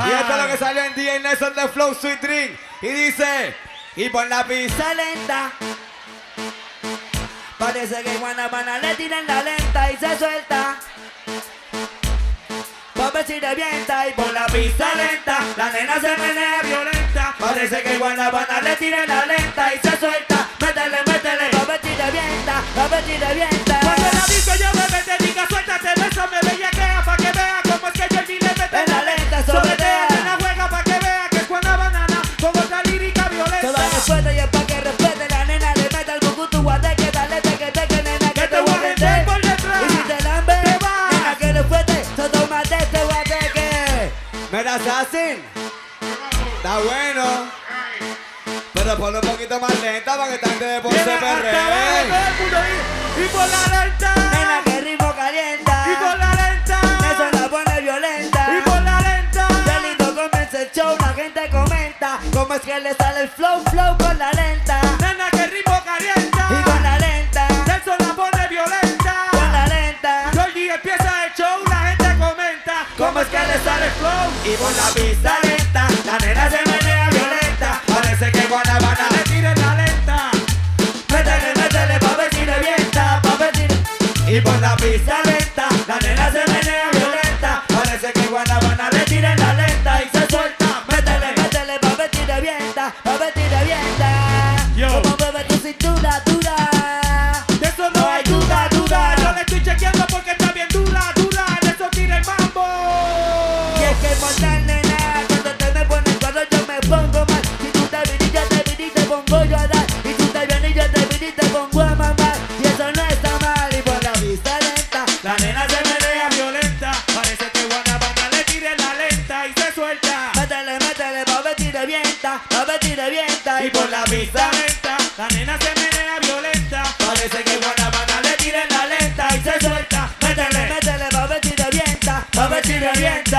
Y esto es lo que salió en DJ Nelson de Flow Sweet Drink. Y dice, y por la pista lenta. Parece que Guanabana le tiran la lenta y se suelta. Pa' ver si revienta y por la pista lenta. La nena se menea violenta. Parece que Guanabana le tiran la lenta y se suelta. Métele, métele, pa' ver si revienta, pa' ver si revienta. Cuando la disco yo me te diga suéltate, bésame, bellaquea pa' que vea cómo es que yo ni le mete en la lenta, sobretea. La juega pa' que vea que es Guanabana con otra lírica violenta. Toda respuesta y es pa' que respete. La nena le mete al bucu tu guateque. Dale, teque, nena, que te voy a vender por detrás. Y si te lambe, te vas. nena, que le fuerte, so tómate este guateque. Mira, Assassin, está bueno, pero ponlo un poquito más lenta para que tanto de por se perree. Y por la lenta. Nena, que ritmo calienta. Y por la lenta. Eso la pone violenta. Y por la lenta. Ya lindo comienza el show, la gente comenta cómo es que le sale el flow con la lenta. Nena, que ritmo calienta. Y con la lenta. Nelson la pone violenta. Con la lenta. Georgie empieza el show, la gente comenta cómo es que le sale el flow. Y por la pista lenta, la nena se menea violenta. Parece que Guanabana le tire la lenta. Métele, métele, pa' ver si revienta, pa' ver si... Y por la pista lenta, la nena se menea violenta. Parece que Guanabana le tira la lenta y se suelta. Métele, métele, pa' ver si revienta, pa' ver si revienta. Yo. Como bebe tu cintura dura. De eso no hay duda, duda. Yo le estoy chequeando porque está bien dura, dura. De eso tira el mambo. Y es que mortal, nena, cuando te me pones cuando yo me pongo mal. Si tú te viniste, te pongo yo a dar. Y tú te vienes y yo te viniste, te pongo a mamar. Y eso no está mal. Y por la vista lenta, la nena se menea violenta. Parece que Guanabana le tire la lenta y se suelta. Métele, métele, pa' ver si revienta, pa' ver si revienta. Y por la pista lenta, la nena se menea violenta. parece que Guanabana le tira la lenta y se suelta. Métele, métele, pa' ver si revienta, pa' ver si revienta.